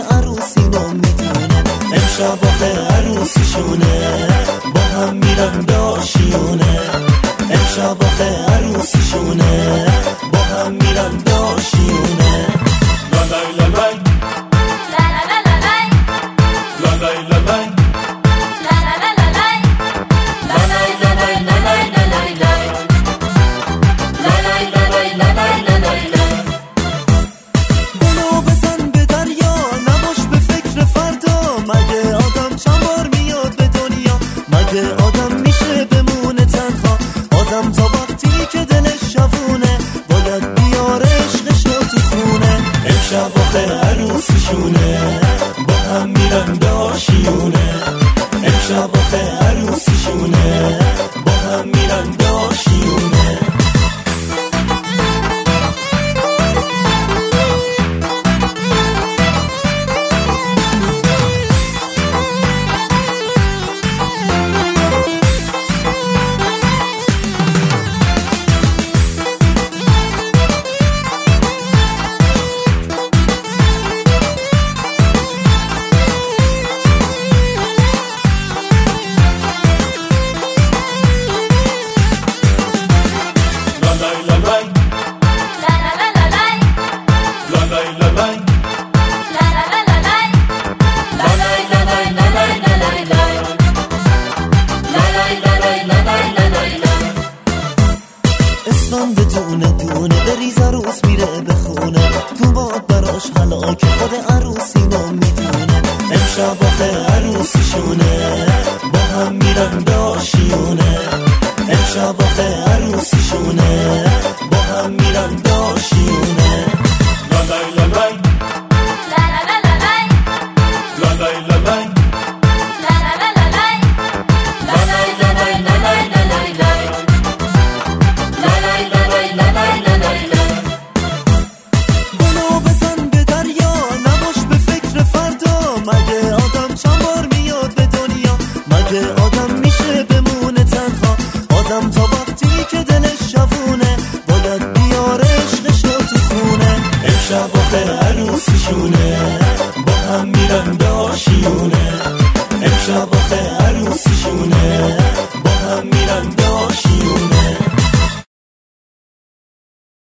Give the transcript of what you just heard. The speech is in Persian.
عروسینو میدونه، امشب آخه عروسیشونه، با هم میرن داشیونه. امشب آخه عروسیشونه، با هم میرن داشیونه. لالای لالای آدم میشه بمونه تنها، آدم تا وقتی که دلش شفونه باید بیاره عشقش رو تو خونه. امشب آخه عروسیشونه، با هم میرن داشیونه. امشب آخه عروسیشونه، با هم میرن داشیونه. اسمم به دونه دونه بریز عروس میره بخونه، تو باد براش حلاک خود عروسینو میدونه. امشب آخه عروسیشونه، با هم میرن داشیونه. امشب آخه عروسیشونه، با هم میرن داشیونه. لالای لالای لالای لالای مگه آدم چند بار میاد به دنیا، مگه آدم میشه بمونه تنها، آدم تا وقتی که دلش شفونه باید بیاره عشقش رو تو خونه. امشب آخه عروسیشونه، با هم میرن داشیونه.